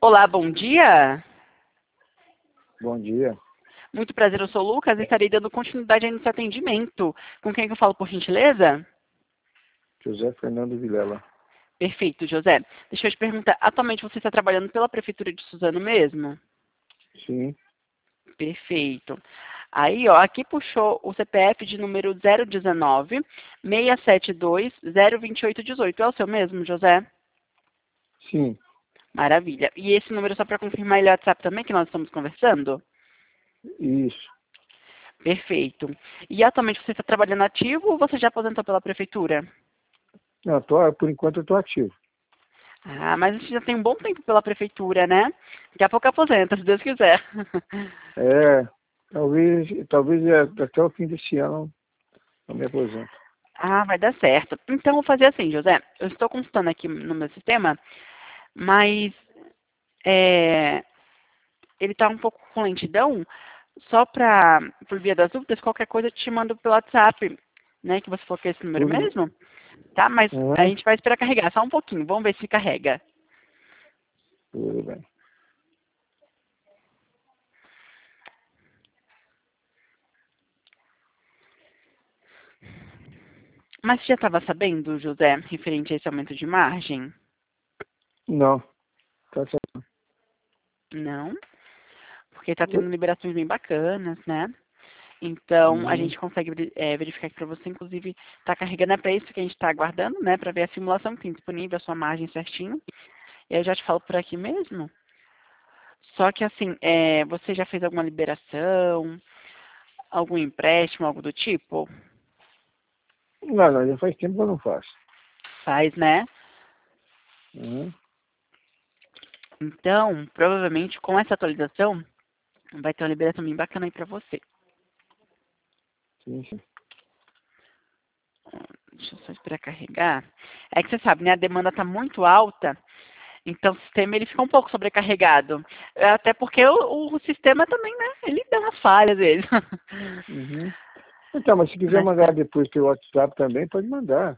Olá, bom dia. Bom dia. Muito prazer, eu sou o Lucas e estarei dando continuidade aí nesse atendimento. Com quem que eu falo, por gentileza? José Fernando Vilela. Perfeito, José. Deixa eu te perguntar, atualmente você está trabalhando pela Prefeitura de Suzano mesmo? Sim, Perfeito. Aí, ó, aqui puxou o CPF de número 019 672 02818. É o seu mesmo, José? sim, Maravilha. E esse número, só para confirmar, ele é o WhatsApp também, que nós estamos conversando? isso. Perfeito. E atualmente você está trabalhando ativo ou você já aposentou pela Prefeitura? Não, por enquanto eu estou ativo. Ah, mas você já tem um bom tempo pela Prefeitura, né? Daqui a pouco aposenta, se Deus quiser. É, talvez até o fim desse ano eu me aposento. Ah, vai dar certo. Então, vou fazer assim, José. Eu estou consultando aqui no meu sistema, mas é, ele está um pouco com lentidão. Só para, por via das dúvidas, qualquer coisa eu te mando pelo WhatsApp, né? Que você falou que é esse número Tudo, mesmo. Tá? Mas a aham, gente vai esperar carregar só um pouquinho. Vamos ver se carrega. tudo bem. Mas você já estava sabendo, José, referente a esse aumento de margem? Não, tá certo. Não, porque está tendo liberações bem bacanas, né? Então, a Uhum. gente consegue verificar aqui para você, inclusive, está carregando é para isso que a gente está aguardando, né? Para ver a simulação que tem disponível, a sua margem certinho. E eu já te falo por aqui mesmo. Só que, assim, você já fez alguma liberação, algum empréstimo, algo do tipo? Não, já faz tempo que eu não faço. Faz, né? Uhum. Então, provavelmente, com essa atualização, vai ter uma liberação bem bacana aí para você. Sim, sim. Deixa eu só esperar carregar. É que você sabe, né? A demanda está muito alta, então o sistema ele fica um pouco sobrecarregado. Até porque o sistema também, né? Ele dá umas falhas às vezes. Uhum. Então, mas se quiser Mas mandar tá. depois pelo WhatsApp também, pode mandar.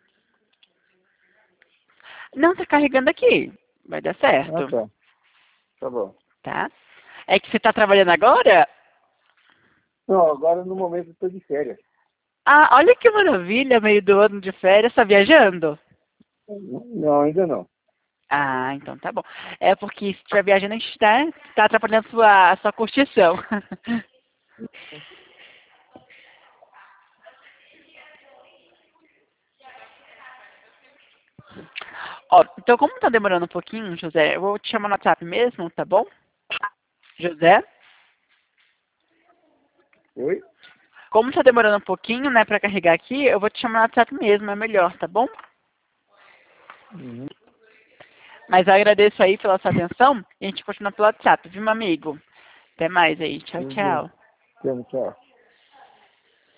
Não, tá carregando aqui. Vai dar Ah, certo, tá. Tá bom. tá? É que você tá trabalhando agora? Não, agora no momento eu estou de férias. Ah, olha que maravilha, meio do ano de férias, tá viajando? Não, ainda não. Ah, então tá bom. É porque se estiver viajando, a gente tá atrapalhando a sua curtição. Ó, então como tá demorando um pouquinho, José, eu vou te chamar no WhatsApp mesmo, tá bom? José? Oi? Como tá demorando um pouquinho, né, pra carregar aqui, eu vou te chamar no WhatsApp mesmo, é melhor, tá bom? Uhum. Mas eu agradeço aí pela sua atenção e a gente continua pelo WhatsApp, viu, meu amigo? Até mais aí. Tchau, Tudo bem. tchau. Tchau.